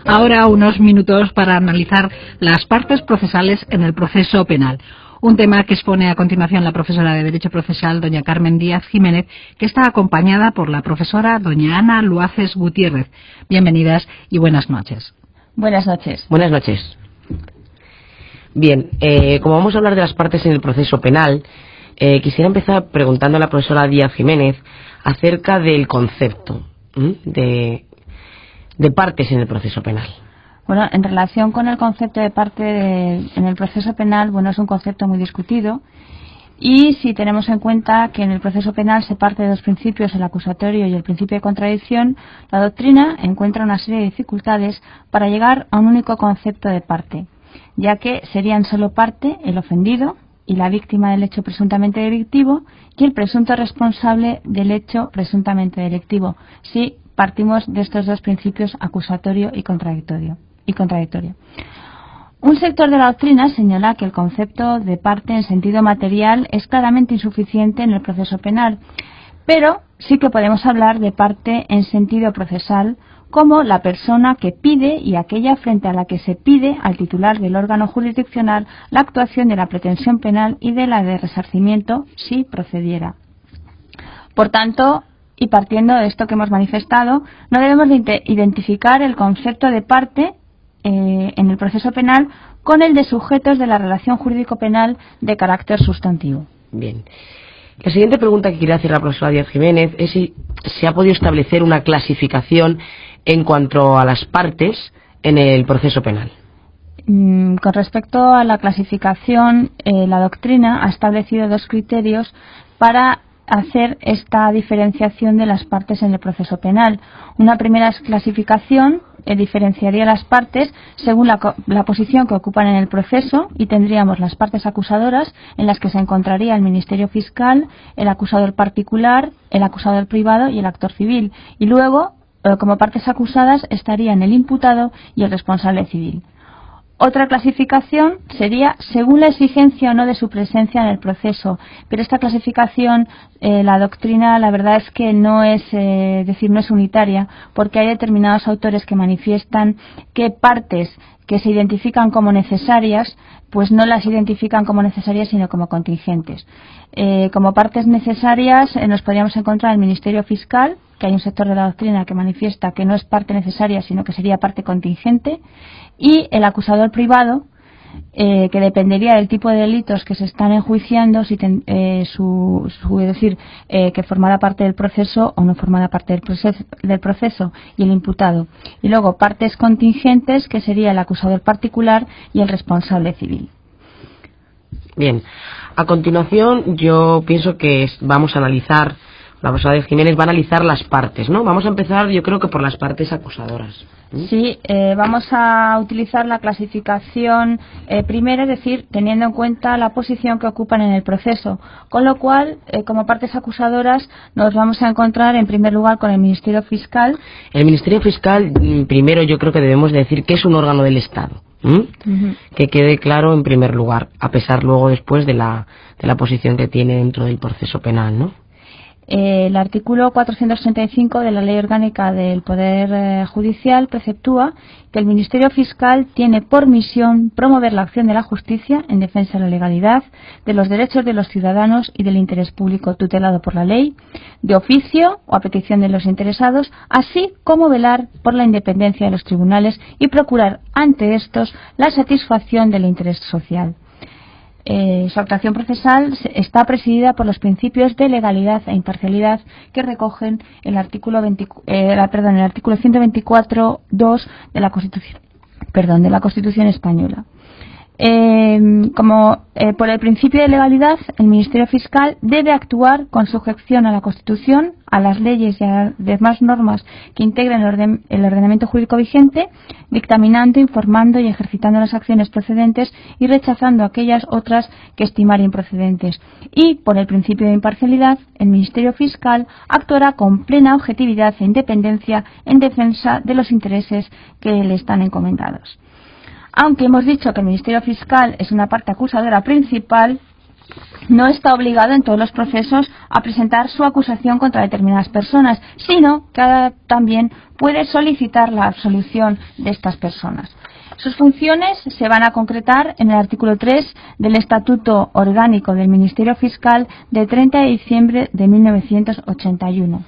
Ahora unos minutos para analizar las partes procesales en el proceso penal. Un tema que expone a continuación la profesora de Derecho Procesal, doña Carmen Díaz Jiménez, que está acompañada por la profesora doña Ana Luaces Gutiérrez. Bienvenidas y buenas noches. Buenas noches. Buenas noches. Bien, como vamos a hablar de las partes en el proceso penal, quisiera empezar preguntando a la profesora Díaz Jiménez acerca del concepto de partes en el proceso penal. Bueno, en relación con el concepto de parte en el proceso penal, bueno, es un concepto muy discutido, y si tenemos en cuenta que en el proceso penal se parte de dos principios, el acusatorio y el principio de contradicción, la doctrina encuentra una serie de dificultades para llegar a un único concepto de parte, ya que serían solo parte el ofendido y la víctima del hecho presuntamente delictivo y el presunto responsable del hecho presuntamente delictivo, si partimos de estos dos principios, acusatorio y contradictorio. Un sector de la doctrina señala que el concepto de parte en sentido material es claramente insuficiente en el proceso penal, pero sí que podemos hablar de parte en sentido procesal como la persona que pide y aquella frente a la que se pide al titular del órgano jurisdiccional la actuación de la pretensión penal y de la de resarcimiento si procediera. Por tanto, y partiendo de esto que hemos manifestado, no debemos de identificar el concepto de parte en el proceso penal con el de sujetos de la relación jurídico-penal de carácter sustantivo. Bien. La siguiente pregunta que quiere hacer la profesora Díaz Jiménez es si se ha podido establecer una clasificación en cuanto a las partes en el proceso penal. Con respecto a la clasificación, la doctrina ha establecido dos criterios para hacer esta diferenciación de las partes en el proceso penal. Una primera clasificación diferenciaría las partes según la posición que ocupan en el proceso, y tendríamos las partes acusadoras, en las que se encontraría el Ministerio Fiscal, el acusador particular, el acusador privado y el actor civil. Y luego, como partes acusadas, estarían el imputado y el responsable civil. Otra clasificación sería según la exigencia o no de su presencia en el proceso, pero esta clasificación, la doctrina, la verdad es que no es unitaria, porque hay determinados autores que manifiestan que partes que se identifican como necesarias, pues no las identifican como necesarias sino como contingentes. Como partes necesarias nos podríamos encontrar el Ministerio Fiscal, que hay un sector de la doctrina que manifiesta que no es parte necesaria sino que sería parte contingente, y el acusador privado, que dependería del tipo de delitos que se están enjuiciando, si que formará parte del proceso o no formará parte del proceso, y el imputado. Y luego partes contingentes, que sería el acusador particular y el responsable civil. Bien, a continuación yo pienso que vamos a analizar, la profesora de Jiménez va a analizar las partes, ¿no? Vamos a empezar, yo creo que por las partes acusadoras. Sí, vamos a utilizar la clasificación primera, es decir, teniendo en cuenta la posición que ocupan en el proceso, con lo cual, como partes acusadoras, nos vamos a encontrar en primer lugar con el Ministerio Fiscal. El Ministerio Fiscal, primero yo creo que debemos decir que es un órgano del Estado. Que quede claro en primer lugar, a pesar luego después de la posición que tiene dentro del proceso penal, ¿no? El artículo 465 de la Ley Orgánica del Poder Judicial preceptúa que el Ministerio Fiscal tiene por misión promover la acción de la justicia en defensa de la legalidad, de los derechos de los ciudadanos y del interés público tutelado por la ley, de oficio o a petición de los interesados, así como velar por la independencia de los tribunales y procurar ante estos la satisfacción del interés social. Su actuación procesal está presidida por los principios de legalidad e imparcialidad que recogen el artículo 124.2 de la Constitución española. Por el principio de legalidad, el Ministerio Fiscal debe actuar con sujeción a la Constitución, a las leyes y a las demás normas que integran el ordenamiento jurídico vigente, dictaminando, informando y ejercitando las acciones procedentes y rechazando aquellas otras que estimar improcedentes. Y, por el principio de imparcialidad, el Ministerio Fiscal actuará con plena objetividad e independencia en defensa de los intereses que le están encomendados. Aunque hemos dicho que el Ministerio Fiscal es una parte acusadora principal, no está obligado en todos los procesos a presentar su acusación contra determinadas personas, sino que también puede solicitar la absolución de estas personas. Sus funciones se van a concretar en el artículo 3 del Estatuto Orgánico del Ministerio Fiscal de 30 de diciembre de 1981.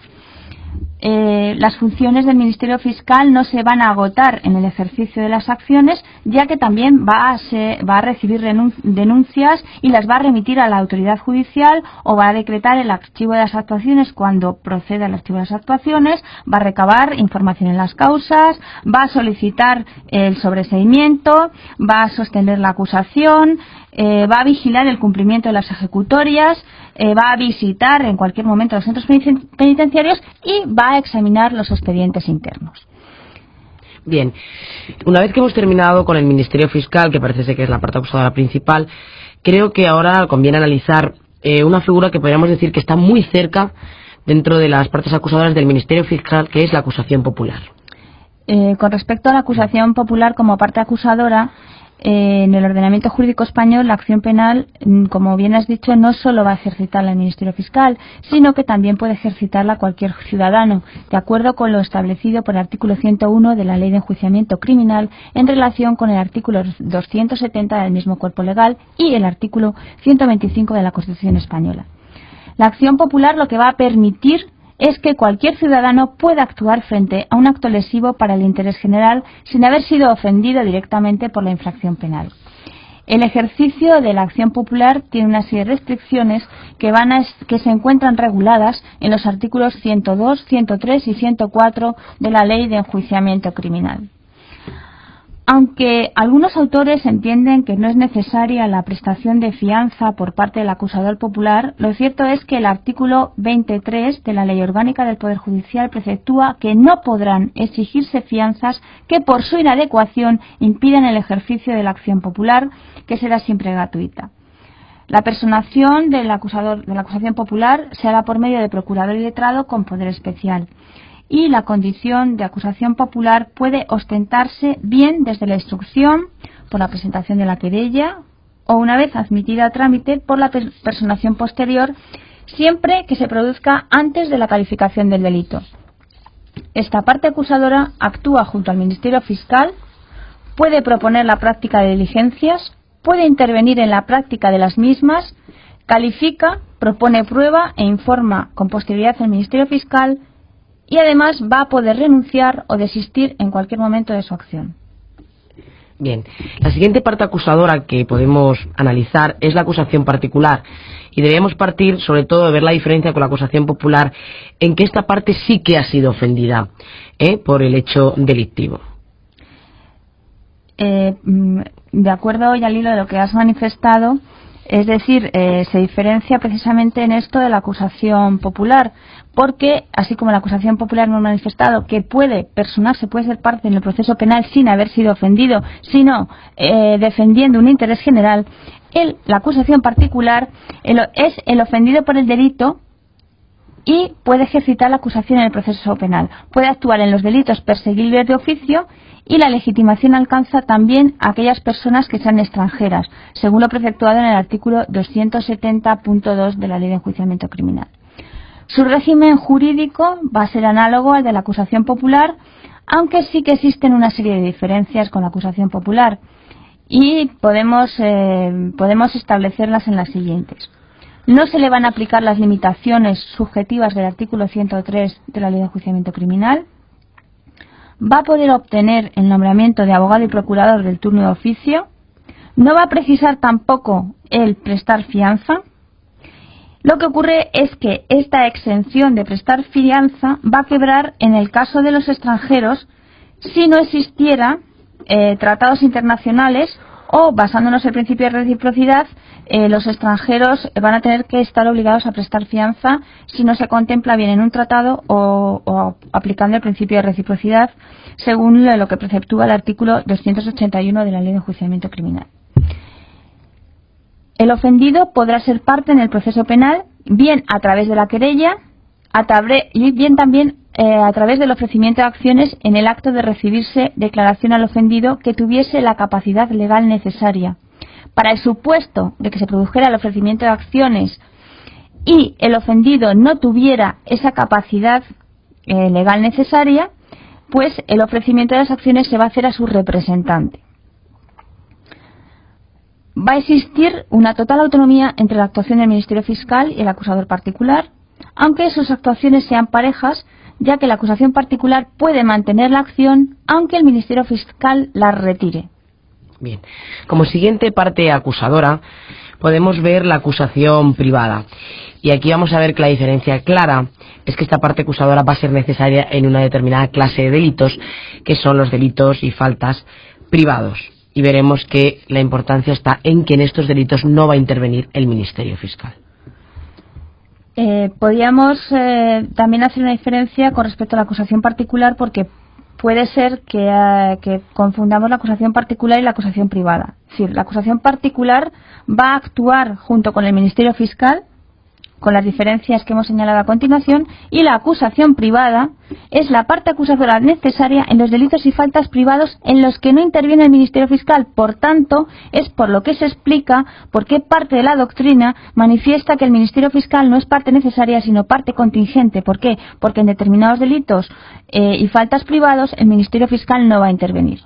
Las funciones del Ministerio Fiscal no se van a agotar en el ejercicio de las acciones, ya que también va a recibir denuncias y las va a remitir a la autoridad judicial, o va a decretar el archivo de las actuaciones cuando proceda el archivo de las actuaciones, va a recabar información en las causas, va a solicitar el sobreseimiento, va a sostener la acusación, va a vigilar el cumplimiento de las ejecutorias, va a visitar en cualquier momento los centros penitenciarios y va a examinar los expedientes internos. Bien, una vez que hemos terminado con el Ministerio Fiscal, que parece ser que es la parte acusadora principal, creo que ahora conviene analizar una figura que podríamos decir que está muy cerca dentro de las partes acusadoras del Ministerio Fiscal, que es la acusación popular. Con respecto a la acusación popular como parte acusadora, en el ordenamiento jurídico español, la acción penal, como bien has dicho, no solo va a ejercitarla el Ministerio Fiscal, sino que también puede ejercitarla cualquier ciudadano, de acuerdo con lo establecido por el artículo 101 de la Ley de Enjuiciamiento Criminal en relación con el artículo 270 del mismo cuerpo legal y el artículo 125 de la Constitución española. La acción popular lo que va a permitir es que cualquier ciudadano pueda actuar frente a un acto lesivo para el interés general sin haber sido ofendido directamente por la infracción penal. El ejercicio de la acción popular tiene una serie de restricciones que se encuentran reguladas en los artículos 102, 103 y 104 de la Ley de Enjuiciamiento Criminal. Aunque algunos autores entienden que no es necesaria la prestación de fianza por parte del acusador popular, lo cierto es que el artículo 23 de la Ley Orgánica del Poder Judicial preceptúa que no podrán exigirse fianzas que por su inadecuación impidan el ejercicio de la acción popular, que será siempre gratuita. La personación del acusador de la acusación popular se hará por medio de procurador y letrado con poder especial. Y la condición de acusación popular puede ostentarse bien desde la instrucción, por la presentación de la querella, o una vez admitida a trámite por la personación posterior, siempre que se produzca antes de la calificación del delito. Esta parte acusadora actúa junto al Ministerio Fiscal, puede proponer la práctica de diligencias, puede intervenir en la práctica de las mismas, califica, propone prueba e informa con posterioridad al Ministerio Fiscal, y además va a poder renunciar o desistir en cualquier momento de su acción. Bien, la siguiente parte acusadora que podemos analizar es la acusación particular, y debemos partir sobre todo de ver la diferencia con la acusación popular, en que esta parte sí que ha sido ofendida por el hecho delictivo. De acuerdo y al hilo de lo que has manifestado, es decir, se diferencia precisamente en esto de la acusación popular, porque, así como la acusación popular hemos manifestado que puede personarse, puede ser parte en el proceso penal sin haber sido ofendido, sino defendiendo un interés general, la acusación particular es el ofendido por el delito y puede ejercitar la acusación en el proceso penal. Puede actuar en los delitos perseguibles de oficio, y la legitimación alcanza también a aquellas personas que sean extranjeras, según lo preceptuado en el artículo 270.2 de la Ley de Enjuiciamiento Criminal. Su régimen jurídico va a ser análogo al de la acusación popular, aunque sí que existen una serie de diferencias con la acusación popular, y podemos establecerlas en las siguientes. No se le van a aplicar las limitaciones subjetivas del artículo 103 de la Ley de Enjuiciamiento Criminal. Va a poder obtener el nombramiento de abogado y procurador del turno de oficio. No va a precisar tampoco el prestar fianza. Lo que ocurre es que esta exención de prestar fianza va a quebrar en el caso de los extranjeros si no existiera tratados internacionales, o, basándonos en el principio de reciprocidad, los extranjeros van a tener que estar obligados a prestar fianza si no se contempla bien en un tratado o aplicando el principio de reciprocidad, según lo que preceptúa el artículo 281 de la Ley de Enjuiciamiento Criminal. El ofendido podrá ser parte en el proceso penal, bien a través de la querella, y bien también a través del ofrecimiento de acciones en el acto de recibirse declaración al ofendido que tuviese la capacidad legal necesaria para el supuesto de que se produjera el ofrecimiento de acciones y el ofendido no tuviera esa capacidad legal necesaria, pues el ofrecimiento de las acciones se va a hacer a su representante. Va a existir una total autonomía entre la actuación del Ministerio Fiscal y el acusador particular, aunque sus actuaciones sean parejas, ya que la acusación particular puede mantener la acción aunque el Ministerio Fiscal la retire. Bien, como siguiente parte acusadora podemos ver la acusación privada, y aquí vamos a ver que la diferencia clara es que esta parte acusadora va a ser necesaria en una determinada clase de delitos, que son los delitos y faltas privados, y veremos que la importancia está en que en estos delitos no va a intervenir el Ministerio Fiscal. Podríamos también hacer una diferencia con respecto a la acusación particular, porque puede ser que confundamos la acusación particular y la acusación privada. Es decir, la acusación particular va a actuar junto con el Ministerio Fiscal, con las diferencias que hemos señalado a continuación, y la acusación privada es la parte acusadora necesaria en los delitos y faltas privados en los que no interviene el Ministerio Fiscal. Por tanto, es por lo que se explica por qué parte de la doctrina manifiesta que el Ministerio Fiscal no es parte necesaria sino parte contingente. ¿Por qué? Porque en determinados delitos y faltas privados el Ministerio Fiscal no va a intervenir.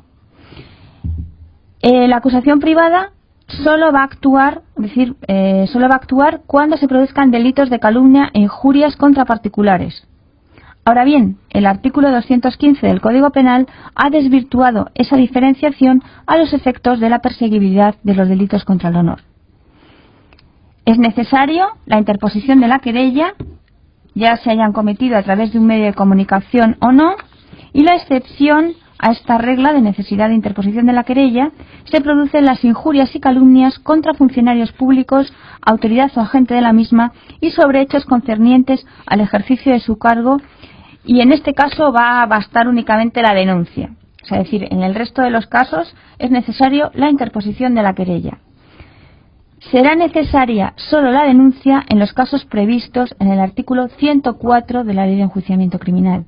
La acusación privada solo va a actuar, cuando se produzcan delitos de calumnia e injurias contra particulares. Ahora bien, el artículo 215 del Código Penal ha desvirtuado esa diferenciación a los efectos de la perseguibilidad de los delitos contra el honor. Es necesario la interposición de la querella, ya se hayan cometido a través de un medio de comunicación o no, y la excepción a esta regla de necesidad de interposición de la querella se producen las injurias y calumnias contra funcionarios públicos, autoridad o agente de la misma, y sobre hechos concernientes al ejercicio de su cargo, y en este caso va a bastar únicamente la denuncia. Es decir, en el resto de los casos es necesario la interposición de la querella. Será necesaria solo la denuncia en los casos previstos en el artículo 104 de la Ley de Enjuiciamiento Criminal.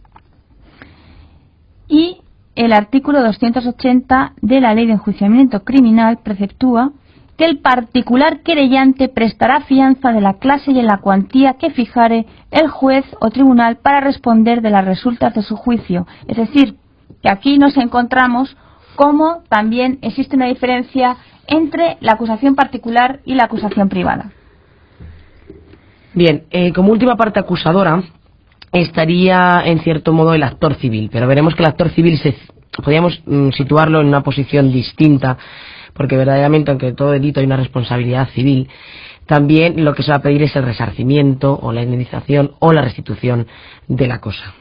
Y el artículo 280 de la Ley de Enjuiciamiento Criminal preceptúa que el particular querellante prestará fianza de la clase y en la cuantía que fijare el juez o tribunal para responder de las resultas de su juicio. Es decir, que aquí nos encontramos como también existe una diferencia entre la acusación particular y la acusación privada. Bien, como última parte acusadora estaría en cierto modo el actor civil, pero veremos que el actor civil podríamos situarlo en una posición distinta, porque verdaderamente, aunque en todo delito hay una responsabilidad civil, también lo que se va a pedir es el resarcimiento o la indemnización o la restitución de la cosa.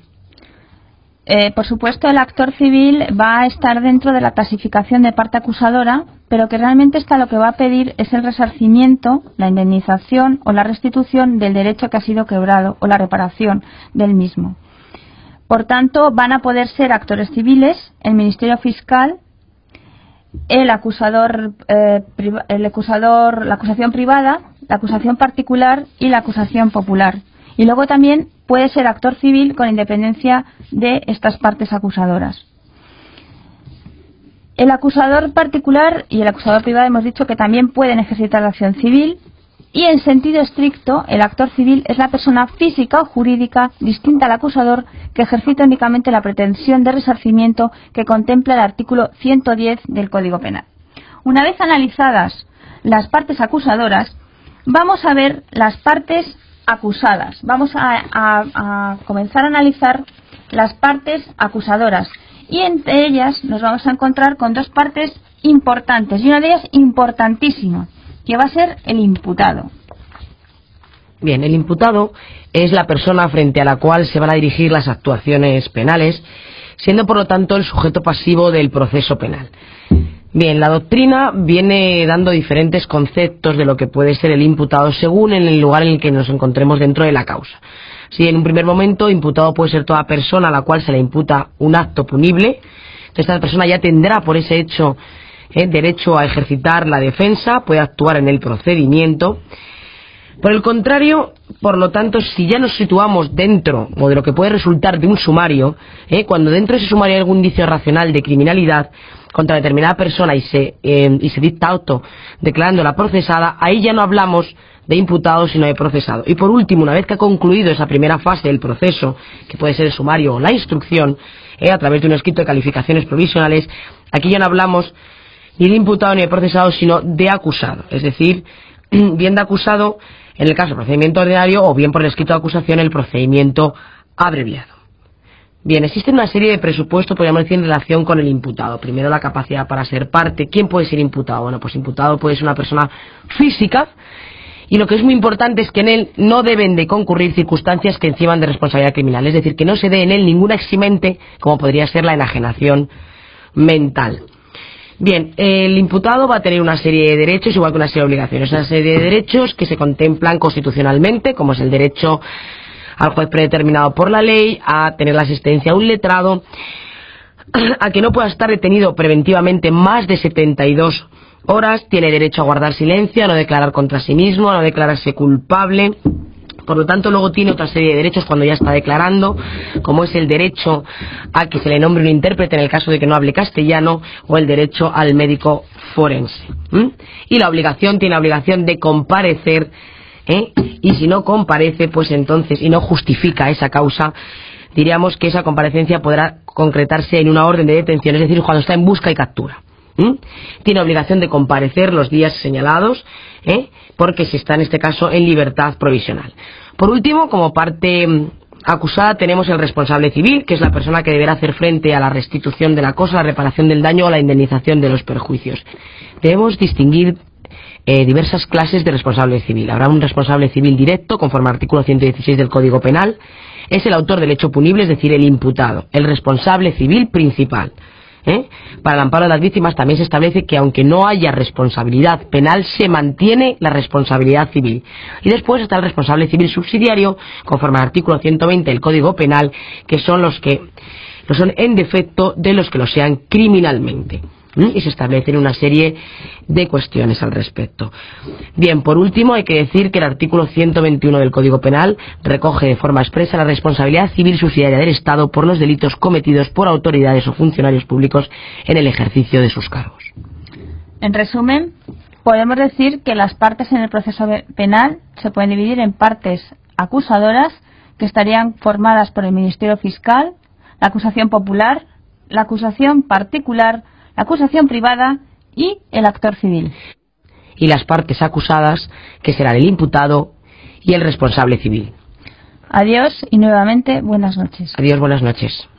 Por supuesto, el actor civil va a estar dentro de la clasificación de parte acusadora, pero que realmente lo que va a pedir es el resarcimiento, la indemnización o la restitución del derecho que ha sido quebrado o la reparación del mismo. Por tanto, van a poder ser actores civiles, el Ministerio Fiscal, la acusación privada, la acusación particular y la acusación popular. Y luego también puede ser actor civil con independencia de estas partes acusadoras. El acusador particular y el acusador privado hemos dicho que también pueden ejercitar la acción civil, y en sentido estricto el actor civil es la persona física o jurídica distinta al acusador que ejercita únicamente la pretensión de resarcimiento que contempla el artículo 110 del Código Penal. Una vez analizadas las partes acusadoras, vamos a ver las partes acusadas. Vamos a comenzar a analizar las partes acusadoras, y entre ellas nos vamos a encontrar con dos partes importantes, y una de ellas importantísima, que va a ser el imputado. Bien, el imputado es la persona frente a la cual se van a dirigir las actuaciones penales, siendo por lo tanto el sujeto pasivo del proceso penal. Bien, la doctrina viene dando diferentes conceptos de lo que puede ser el imputado según en el lugar en el que nos encontremos dentro de la causa. Si en un primer momento imputado puede ser toda persona a la cual se le imputa un acto punible, entonces esta persona ya tendrá por ese hecho derecho a ejercitar la defensa, puede actuar en el procedimiento. Por el contrario, por lo tanto, si ya nos situamos dentro o de lo que puede resultar de un sumario, cuando dentro de ese sumario hay algún indicio racional de criminalidad contra determinada persona y se dicta auto declarándola procesada, ahí ya no hablamos de imputado sino de procesado. Y por último, una vez que ha concluido esa primera fase del proceso, que puede ser el sumario o la instrucción, a través de un escrito de calificaciones provisionales, aquí ya no hablamos ni de imputado ni de procesado sino de acusado, es decir, bien de acusado en el caso del procedimiento ordinario o bien por el escrito de acusación el procedimiento abreviado. Bien, existe una serie de presupuestos, podríamos decir, en relación con el imputado. Primero, la capacidad para ser parte. ¿Quién puede ser imputado? Bueno, pues imputado puede ser una persona física, y lo que es muy importante es que en él no deben de concurrir circunstancias que enciman de responsabilidad criminal, es decir, que no se dé en él ninguna eximente, como podría ser la enajenación mental. Bien, el imputado va a tener una serie de derechos igual que una serie de obligaciones. Una serie de derechos que se contemplan constitucionalmente, como es el derecho al juez predeterminado por la ley, a tener la asistencia a un letrado, a que no pueda estar detenido preventivamente más de 72 horas, tiene derecho a guardar silencio, a no declarar contra sí mismo, a no declararse culpable. Por lo tanto, luego tiene otra serie de derechos cuando ya está declarando, como es el derecho a que se le nombre un intérprete en el caso de que no hable castellano, o el derecho al médico forense. Y la obligación, tiene la obligación de comparecer, y si no comparece, pues entonces, y no justifica esa causa, diríamos que esa comparecencia podrá concretarse en una orden de detención, es decir, cuando está en busca y captura. Tiene obligación de comparecer los días señalados, porque se está en este caso en libertad provisional. Por último, como parte acusada tenemos el responsable civil, que es la persona que deberá hacer frente a la restitución de la cosa, la reparación del daño o la indemnización de los perjuicios. Debemos distinguir diversas clases de responsable civil. Habrá un responsable civil directo, conforme al artículo 116 del Código Penal, es el autor del hecho punible, es decir, el imputado. El responsable civil principal. Para el amparo de las víctimas también se establece que aunque no haya responsabilidad penal, se mantiene la responsabilidad civil. Y después está el responsable civil subsidiario, conforme al artículo 120 del Código Penal, que son los que lo son en defecto de los que lo sean criminalmente. Y se establecen una serie de cuestiones al respecto. Bien, por último hay que decir que el artículo 121 del Código Penal recoge de forma expresa la responsabilidad civil subsidiaria del Estado por los delitos cometidos por autoridades o funcionarios públicos en el ejercicio de sus cargos. En resumen, podemos decir que las partes en el proceso penal se pueden dividir en partes acusadoras, que estarían formadas por el Ministerio Fiscal, la acusación popular, la acusación particular, la acusación privada y el actor civil. Y las partes acusadas, que serán el imputado y el responsable civil. Adiós y nuevamente buenas noches. Adiós, buenas noches.